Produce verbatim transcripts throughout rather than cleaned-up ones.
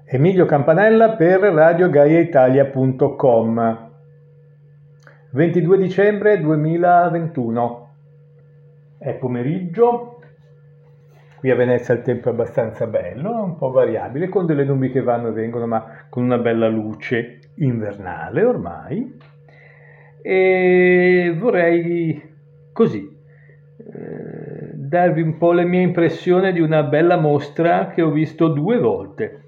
Emilio Campanella per radio gaia italia punto com. ventidue dicembre duemilaventuno. È pomeriggio. Qui a Venezia il tempo è abbastanza bello, un po' variabile, con delle nubi che vanno e vengono, ma con una bella luce invernale ormai. E vorrei così eh, darvi un po' le mie impressioni di una bella mostra che ho visto due volte.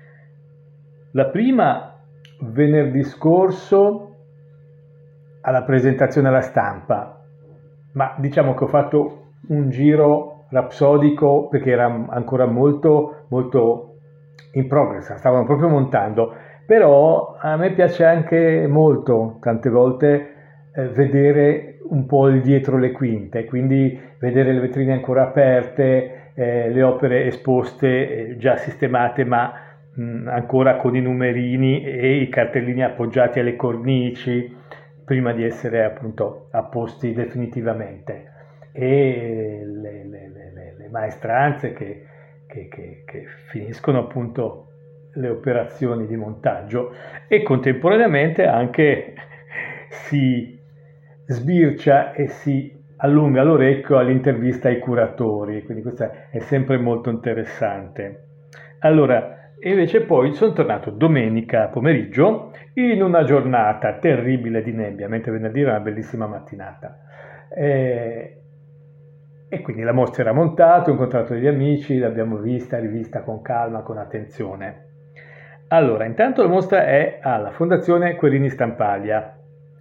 La prima venerdì scorso alla presentazione alla stampa, ma diciamo che ho fatto un giro rapsodico perché era ancora molto molto in progress, stavano proprio montando, però a me piace anche molto tante volte eh, vedere un po' il dietro le quinte, quindi vedere le vetrine ancora aperte, eh, le opere esposte, eh, già sistemate, ma mh, ancora con i numerini e i cartellini appoggiati alle cornici prima di essere appunto apposti definitivamente, e le, le, le, le maestranze che, che, che, che finiscono appunto le operazioni di montaggio, e contemporaneamente anche si sbircia e si allunga l'orecchio all'intervista ai curatori, quindi questo è sempre molto interessante. Allora, invece poi sono tornato domenica pomeriggio in una giornata terribile di nebbia, mentre venerdì era una bellissima mattinata. E, e quindi la mostra era montata, ho incontrato degli amici, l'abbiamo vista, rivista con calma, con attenzione. Allora, intanto la mostra è alla Fondazione Querini Stampaglia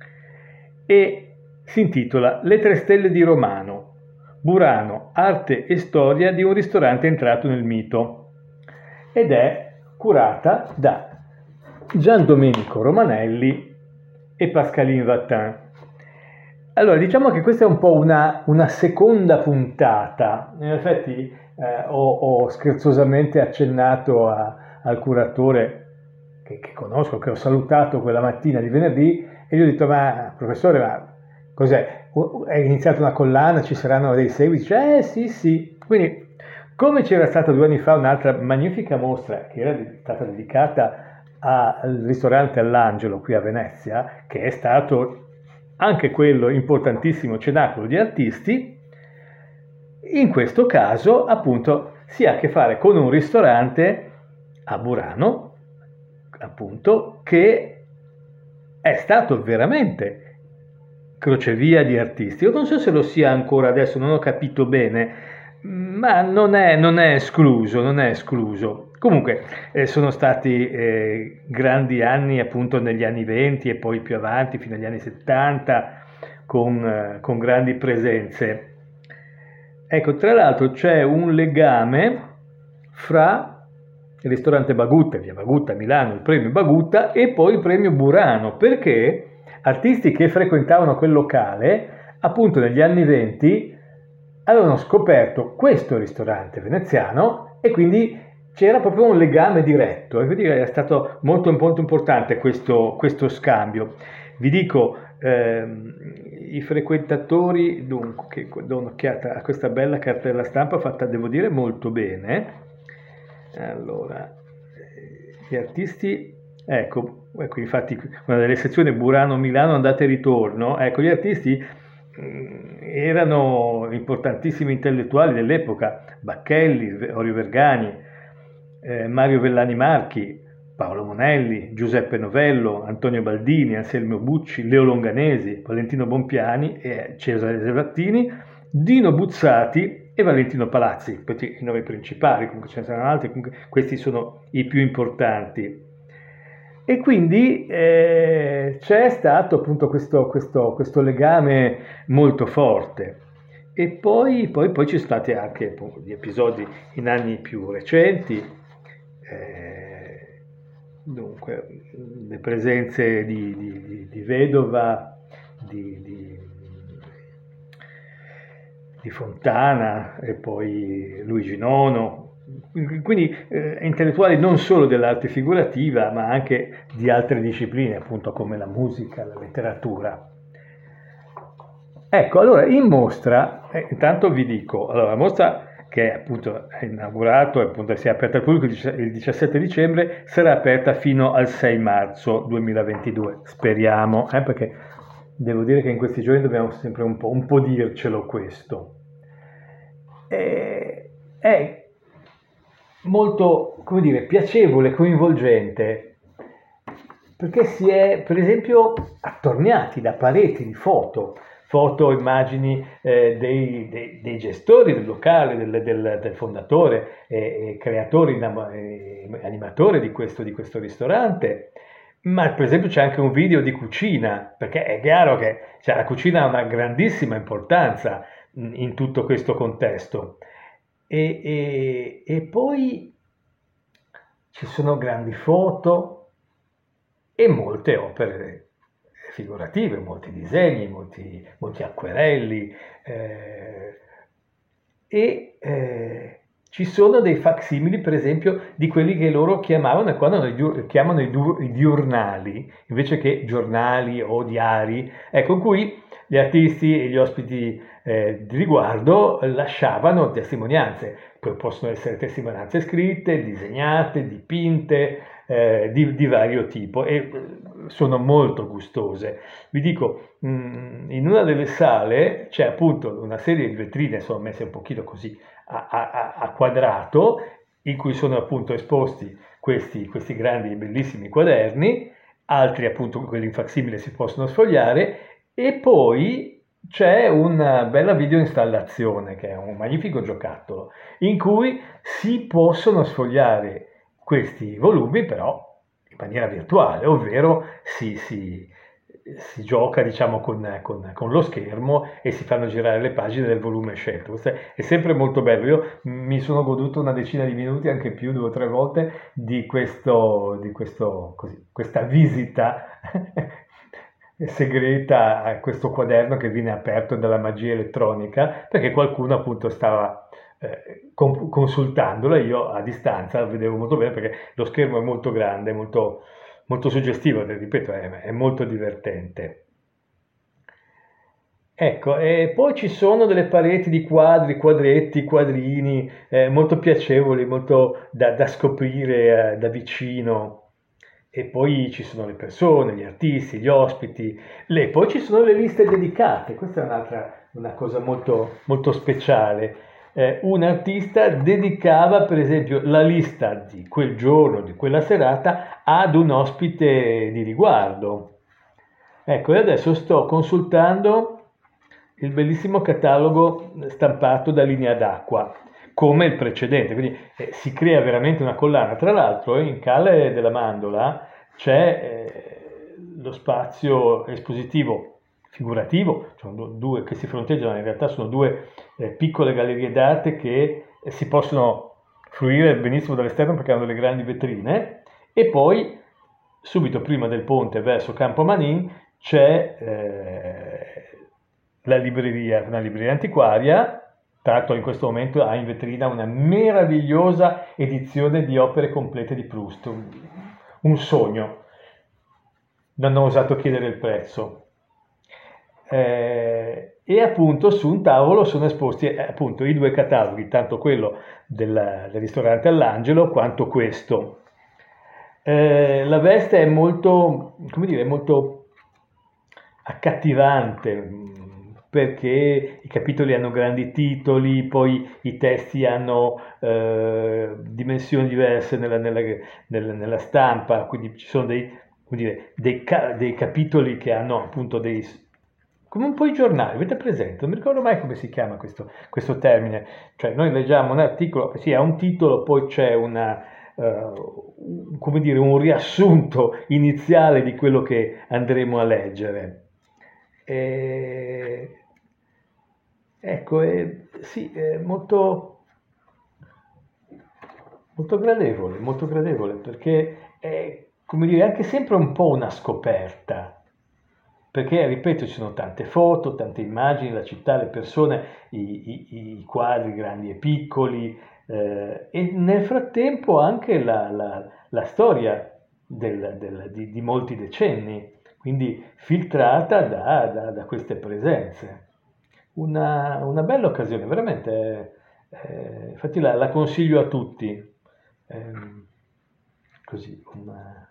e si intitola Le tre stelle di Romano, Burano, arte e storia di un ristorante entrato nel mito, ed è curata da Gian Domenico Romanelli e Pascaline Vatin. Allora, diciamo che questa è un po' una, una seconda puntata. In effetti eh, ho, ho scherzosamente accennato a, al curatore che, che conosco, che ho salutato quella mattina di venerdì, e gli ho detto: ma professore, ma cos'è? È iniziata una collana, ci saranno dei seguiti? Cioè, eh sì, sì. Quindi, come c'era stata due anni fa un'altra magnifica mostra che era stata dedicata al ristorante All'Angelo qui a Venezia, che è stato anche quello importantissimo cenacolo di artisti, in questo caso appunto si ha a che fare con un ristorante a Burano, appunto, che è stato veramente crocevia di artisti. Io non so se lo sia ancora adesso, non ho capito bene, ma non è, non è escluso, non è escluso. Comunque eh, sono stati eh, grandi anni appunto negli anni venti e poi più avanti fino agli anni settanta con, eh, con grandi presenze. Ecco, tra l'altro c'è un legame fra il ristorante Bagutta, via Bagutta a Milano, il premio Bagutta, e poi il premio Burano, perché artisti che frequentavano quel locale appunto negli anni venti avevano scoperto questo ristorante veneziano e quindi c'era proprio un legame diretto, e quindi è stato molto, molto importante questo, questo scambio. Vi dico, ehm, i frequentatori, dunque, che do un'occhiata a questa bella cartella stampa fatta, devo dire, molto bene. Allora, gli artisti, ecco, ecco infatti una delle sezioni Burano-Milano andata e ritorno, ecco, gli artisti erano importantissimi intellettuali dell'epoca: Bacchelli, Orio Vergani, eh, Mario Vellani Marchi, Paolo Monelli, Giuseppe Novello, Antonio Baldini, Anselmo Bucci, Leo Longanesi, Valentino Bompiani e Cesare Zavattini, Dino Buzzati e Valentino Palazzi. Questi i nomi principali, comunque ce ne saranno altri, comunque questi sono i più importanti. E quindi eh, c'è stato appunto questo, questo, questo legame molto forte. E poi, poi, poi ci sono stati anche appunto gli episodi in anni più recenti, eh, dunque le presenze di, di, di Vedova, di, di, di Fontana e poi Luigi Nono. Quindi eh, intellettuali non solo dell'arte figurativa, ma anche di altre discipline, appunto come la musica, la letteratura. Ecco, allora in mostra, eh, intanto vi dico, allora la mostra che appunto è inaugurato e appunto si è aperta al pubblico il diciassette dicembre, sarà aperta fino al sei marzo duemilaventidue, speriamo, eh, perché devo dire che in questi giorni dobbiamo sempre un po', un po' dircelo questo. E, è molto, come dire, piacevole, coinvolgente, perché si è, per esempio, attorniati da pareti di foto, foto, immagini eh, dei, dei, dei gestori del locale, del, del, del fondatore e, e creatore, e animatore di questo, di questo ristorante. Ma per esempio c'è anche un video di cucina, perché è chiaro che cioè, la cucina ha una grandissima importanza in, in tutto questo contesto. E, e, e poi ci sono grandi foto e molte opere figurative, molti disegni, molti, molti acquerelli eh, e eh, ci sono dei facsimili, per esempio, di quelli che loro chiamavano, quando chiamano i, du, i diurnali, invece che giornali o diari, ecco, in cui gli artisti e gli ospiti eh, di riguardo lasciavano testimonianze, poi possono essere testimonianze scritte, disegnate, dipinte, eh, di, di vario tipo e sono molto gustose. Vi dico, mh, in una delle sale c'è appunto una serie di vetrine, sono messe un pochino così a, a, a quadrato, in cui sono appunto esposti questi, questi grandi e bellissimi quaderni, altri appunto quelli in facsimile si possono sfogliare, e poi c'è una bella videoinstallazione che è un magnifico giocattolo in cui si possono sfogliare questi volumi però in maniera virtuale, ovvero si, si, si gioca diciamo con, con, con lo schermo e si fanno girare le pagine del volume scelto. Questo è sempre molto bello. Io mi sono goduto una decina di minuti, anche più, due o tre volte, di, questo, di questo, così, questa visita segreta a questo quaderno che viene aperto dalla magia elettronica, perché qualcuno appunto stava eh, consultandola. Io a distanza la vedevo molto bene perché lo schermo è molto grande, molto, molto suggestivo, ripeto, è, è molto divertente. Ecco, e poi ci sono delle pareti di quadri, quadretti, quadrini, eh, molto piacevoli, molto da, da scoprire eh, da vicino. E poi ci sono le persone, gli artisti, gli ospiti, le, poi ci sono le liste dedicate, questa è un'altra una cosa molto, molto speciale. Eh, un artista dedicava per esempio la lista di quel giorno, di quella serata, ad un ospite di riguardo. Ecco, e adesso sto consultando il bellissimo catalogo stampato da Linea d'Acqua, come il precedente, quindi eh, si crea veramente una collana. Tra l'altro in Calle della Mandola c'è eh, lo spazio espositivo figurativo, cioè due che si fronteggiano, in realtà sono due eh, piccole gallerie d'arte che eh, si possono fruire benissimo dall'esterno perché hanno delle grandi vetrine, e poi subito prima del ponte verso Campo Manin c'è eh, la libreria, una libreria antiquaria. Tra l'altro in questo momento ha in vetrina una meravigliosa edizione di opere complete di Proust, un, un sogno. Non ho osato chiedere il prezzo. Eh, e appunto su un tavolo sono esposti eh, appunto i due cataloghi, tanto quello del, del ristorante All'Angelo quanto questo. Eh, la veste è molto, come dire, molto accattivante, perché i capitoli hanno grandi titoli, poi i testi hanno eh, dimensioni diverse nella, nella, nella, nella stampa, quindi ci sono dei, come dire, dei, dei capitoli che hanno appunto dei, come un po' i giornali, avete presente? Non mi ricordo mai come si chiama questo, questo termine, cioè noi leggiamo un articolo, sì, ha un titolo, poi c'è una, uh, come dire, un riassunto iniziale di quello che andremo a leggere. E, ecco, è, sì, è molto, molto gradevole, molto gradevole, perché è, come dire, anche sempre un po' una scoperta, perché, ripeto, ci sono tante foto, tante immagini, la città, le persone, i, i, i quadri grandi e piccoli, eh, e nel frattempo anche la, la, la storia del, del, di, di molti decenni, quindi filtrata da, da, da queste presenze. Una, una bella occasione, veramente Eh, infatti la, la consiglio a tutti, ehm, così, una,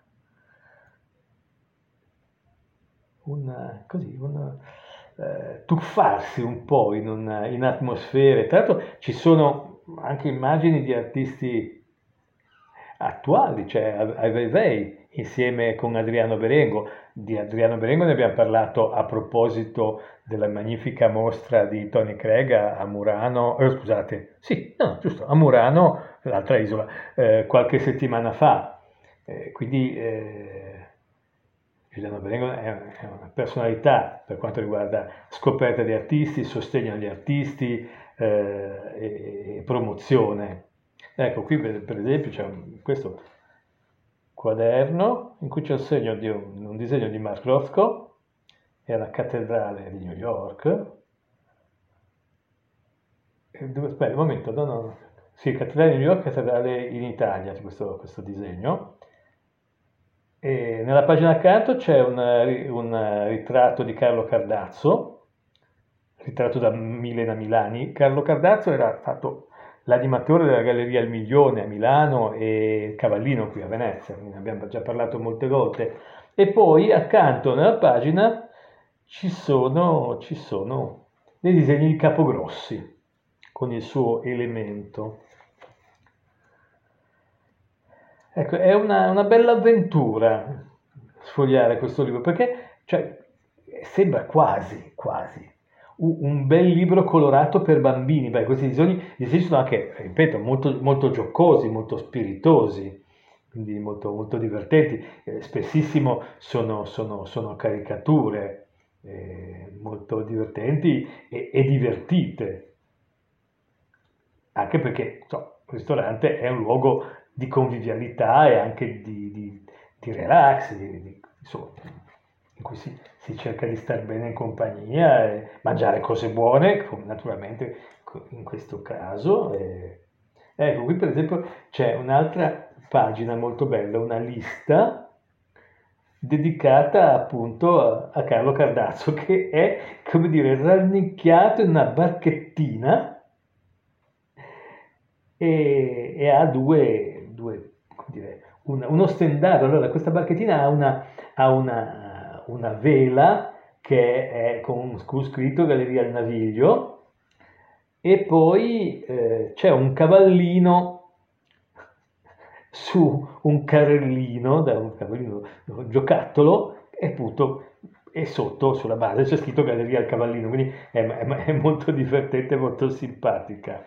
una, così, una, eh, tuffarsi un po' in, una, in atmosfere. Tra l'altro ci sono anche immagini di artisti attuali, cioè Ai Weiwei insieme con Adriano Berengo. Di Adriano Berengo ne abbiamo parlato a proposito della magnifica mostra di Tony Craig a, a Murano, eh, scusate, sì, no, giusto, a Murano, l'altra isola, eh, qualche settimana fa. Eh, quindi eh, Giuliano Berengo è, è una personalità per quanto riguarda scoperta di artisti, sostegno agli artisti eh, e, e promozione. Ecco, qui per, per esempio c'è un- questo quaderno in cui c'è il segno di un, un disegno di Mark Rothko, è la cattedrale di New York. E dove, aspetta un momento, no, no, sì, cattedrale di New York, cattedrale in Italia, c'è questo, questo disegno. E nella pagina accanto c'è un, un ritratto di Carlo Cardazzo, ritratto da Milena Milani. Carlo Cardazzo era stato l'animatore della Galleria Il Milione a Milano e Cavallino qui a Venezia, ne abbiamo già parlato molte volte. E poi accanto nella pagina ci sono, ci sono dei disegni di Capogrossi con il suo elemento. Ecco, è una, una bella avventura sfogliare questo libro perché cioè, sembra quasi, quasi un, un bel libro colorato per bambini. Beh, questi disegni, disegni sono anche, ripeto, molto, molto giocosi, molto spiritosi, quindi molto, molto divertenti. Eh, spessissimo sono, sono, sono caricature eh, molto divertenti e, e divertite anche perché so, il ristorante è un luogo di convivialità e anche di, di- di relax, di- di- insomma, in cui si, si cerca di star bene in compagnia, e mangiare cose buone, come naturalmente co- in questo caso. e- Ecco, qui per esempio c'è un'altra pagina molto bella, una lista dedicata appunto a, a Carlo Cardazzo, che è, come dire, rannicchiato in una barchettina e, e ha due, due, come dire, un- uno stendardo. Allora, questa barchettina ha una, ha una, una vela che è con con scritto Galleria al Naviglio e poi eh, c'è un cavallino su un carrellino, da un cavallino un giocattolo, e appunto e sotto sulla base c'è scritto Galleria al Cavallino, quindi è, è- è molto divertente, molto simpatica.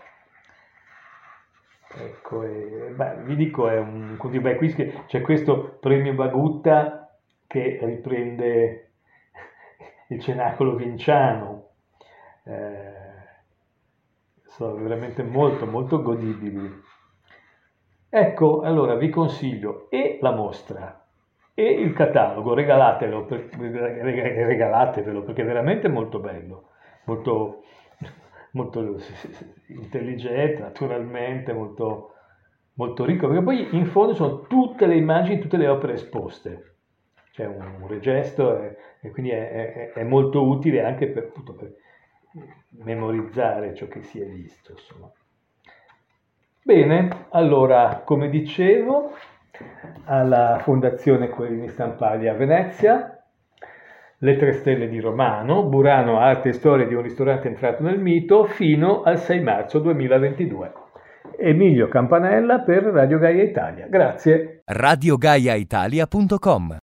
Ecco, e, beh, vi dico, è un, così, beh, qui c'è questo premio Bagutta che riprende il Cenacolo Vinciano. Eh, sono veramente molto, molto godibili. Ecco, allora vi consiglio e la mostra e il catalogo, regalatelo, per- reg- regalatevelo perché è veramente molto bello, molto, molto intelligente, naturalmente, molto, molto ricco, perché poi in fondo sono tutte le immagini, tutte le opere esposte. C'è un, un regesto e, e quindi è, è- è molto utile anche per, appunto, per memorizzare ciò che si è visto, insomma. Bene, allora, come dicevo, alla Fondazione Querini Stampagli a Venezia, Le Tre Stelle di Romano, Burano, Arte e Storia di un ristorante entrato nel mito, fino al sei marzo duemilaventidue. Emilio Campanella per Radio Gaia Italia. Grazie. radio gaia italia punto com